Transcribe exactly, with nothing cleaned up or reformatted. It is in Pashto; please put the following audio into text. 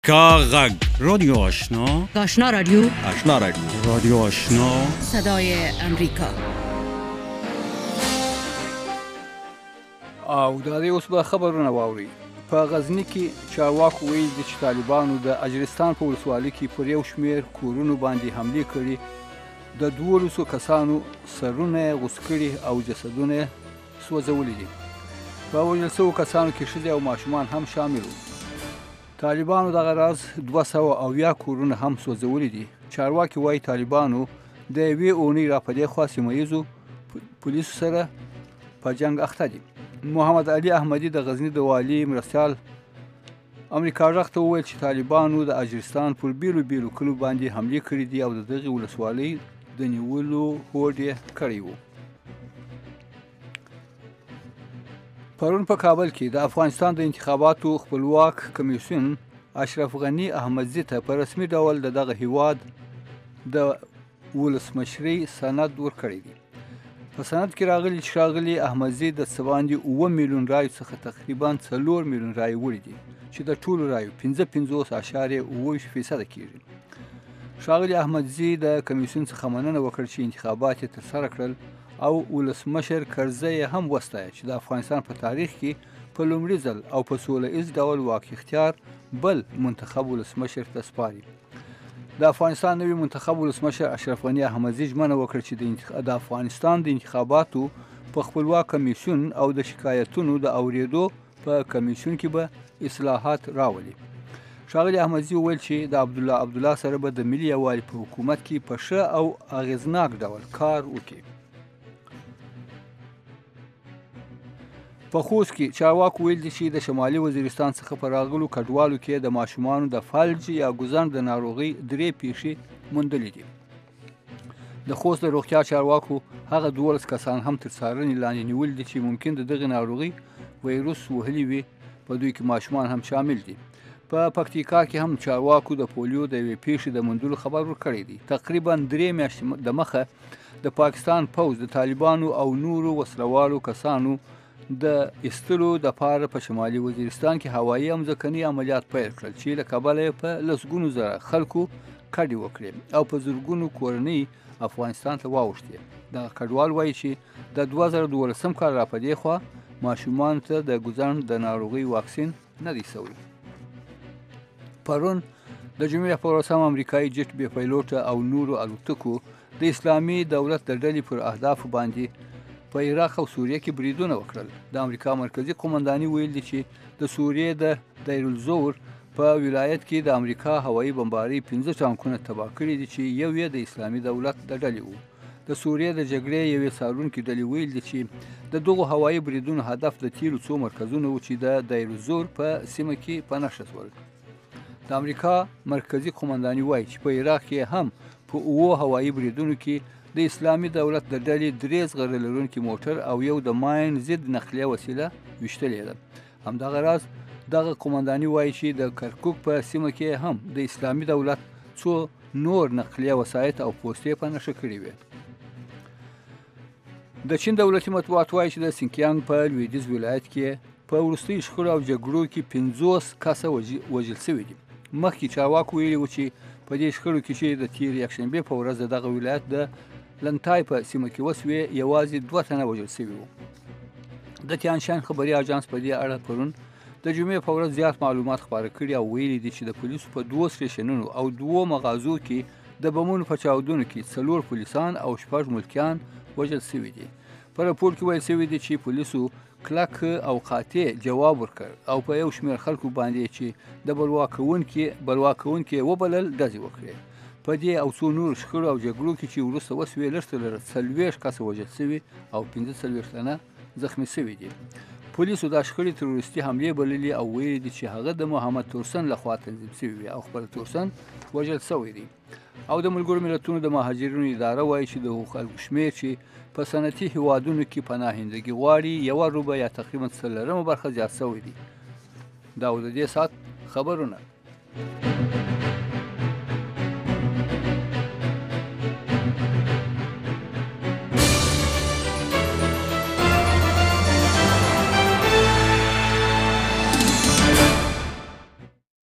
کاغذ رادیو آشنا آشنا رادیو آشنا رادیو رادیو آشنا صدای امریکا. او دا دی اوس به خبرونه واوري. په غزنی کې چارواکو ویلي دي چې طالبانو د اجرستان په ولسوالۍ کې پر یو شمېر کورونو باندې حملې کړي، د دولسو کسانو سرونه غوڅ کړي او جسدونه یې سوځولي دي. په وژل شوو کسانو کې ښځې او ماشومان هم شامل وو. طالبانو دغه راز دوه سوه اویا کورونه هم سوځولي دي. چارواکي وایي طالبانو د یوې اونۍ را په دې خوا سیمه ییزو پولیسو سره په جنګ اخته دي. محمد علي احمدي د غزني د والي مرستیال امریکا غږ ته وویل چې طالبانو د اجرستان پر بیلو بیلو کلو باندې حملې کړي دي او د دغې ولسوالۍ د نیولو هوډ یې کړی و. پرون په کابل کې د افغانستان د انتخاباتو خپلواک کمیسیون اشرف غني احمدزي ته په رسمي ډول د دغه هیواد د ولسمشرۍ سند ورکړی دی. په سند کې راغلي چې ښاغلي احمدزي د څه باندې اوه میلیون رایو څخه تقریبا څلور میلیون رایې وړي دي چې د ټولو رایو پنځه پنځوس اعشاریه اوه ویشت فیصده کېږي. ښاغلي احمدزي د کمیسیون څخه مننه وکړه چې انتخابات یې ترسره کړل او ولسمشر کرزی یې هم وستایه چې د افغانستان په تاریخ کې په لومړي ځل او په سوله ایز ډول واک اختیار بل منتخب ولسمشر ته سپاري. د افغانستان نوي منتخب ولسمشر اشرف غني احمدزي ژمنه وکړه چې د افغانستان د انتخاباتو په خپلواک کمیسیون او د شکایتونو د اوریدو په کمیسیون کې به اصلاحات راولي. ښاغلي احمدزي وویل چې د عبدالله عبدالله سره به د ملي یووالي په حکومت کې په ښه او اغېزناک ډول کار وکړي. په خوست کې چارواکو ویل دي چې د شمالي وزیرستان څخه په راغلو کډوالو کې د ماشومانو د فلج یا ګوزن د ناروغۍ درې پیښې موندلې دي. د خوست د روغتیا چارواکو هغه دولس کسان هم تر څارنې لاندې نیولي دي چې ممکن د دغې ناروغۍ ویروس وهلي وي، په دوی کې ماشومان هم شامل دي. په پکتیکا کې هم چارواکو د پولیو د یوې پیښې د موندلو خبر ورکړی دی. تقریبا درې میاشتې د مخه د پاکستان پوځ د طالبانو او نورو وسلوالو کسانو د ایستلو د پاره په شمالي وزیرستان کې هوایي او ځمکني عملیات پیل کړل چې له کبله یې په لسګونو زره خلکو کډې وکړې او په زرګونو کورنۍ افغانستان ته واوښتې. دغه کډوال وایي چې د دوه زره دولسم کال را په دې خوا ماشومانو ته د ګوزن د ناروغۍ واکسین نه دی سوی. پرون د جمعې په ورځ هم امریکایي جیټ بې پیلوټه او نورو الوتکو د اسلامي دولت د ډلې پر اهدافو باندې په عراق او سوریه کې بریدونه وکړل. د امریکا مرکزی قومنداني ویل دي چې د سوریې د دیر الزور په ولایت کې د امریکا هوایي بمبارۍ پنځه ټانکونه تباه کړي دي چې یو یې د اسلامي دولت د ډلې وو. د سوریې د جګړې یوې څارونکي ډلې ویل دي چې د دغو هوایي بریدونو هدف د تیرو څو مرکزونه وو چې د دیر الزور په سیمه کې په نښه شول. د امریکا مرکزی قومنداني وایي چې په عراق کې هم په اوو هوایي بریدونو کې د اسلامي دولت د ډلې درې زغره لرونکي موټر او یو د ماین ضد نقلیه وسیله ویشتلې ده. همدغه راز دغه قومنداني وایي چې د کرکوک په سیمه کې هم د اسلامي دولت څو نور نقلیه وسایط او پوستې په نښه کړي وي. د چین دولتي مطبوعات وایي چې د سینکیانګ په لویدیځ ولایت کې په وروستیو شخړو او جګړو کې پنځوس کسه وژل شوي دي. مخکې چارواکو ویلي وو چې په دې شخړو کې چې د تېرې یکشنبې په ورځ د دغه ولایت د لنتای په سیمه کې وسوې یوازې دوه تنه وژل شوي وو. د تیانشان خبري اژانس په دې اړه پرون د جمعې په ورځ زیات معلومات خپاره کړي او ویلي دي چې د پولیسو په دوو سټیشنونو او دوو مغازو کې د بمونو په چاودنو کې څلور پولیسان او شپږ ملکیان وژل شوي دي. په راپور کې ویل شوي دي چې پولیسو کلک او قاطع جواب ورکړ او په یو شمېر خلکو باندې چې د بلوا کوونکي بلوا کوونکي وبلل ډزې وکړې. په دې او څو نورو شخړو او جګړو کې چې وروسته وسوې لږ تر لږه څلوېښت کسه وژل شوي او پنځه څلوېښت تنه زخمي شوي دي. پولیسو دا شخړې تروریستي حملې بللې او ویلي دي چې هغه د محمد تورسن لخوا تنظیم شوي وي او خپل تورسن وژل شوی دی. او د ملګرو ملتونو د مهاجرینو اداره وایي چې د خلکو شمېر چې په صنعتي هیوادونو کې پناهندګي غواړي یوه روبه یا تقریبا څلورمه برخه زیات شوی دی. دا و د دې ساعت خبرونه.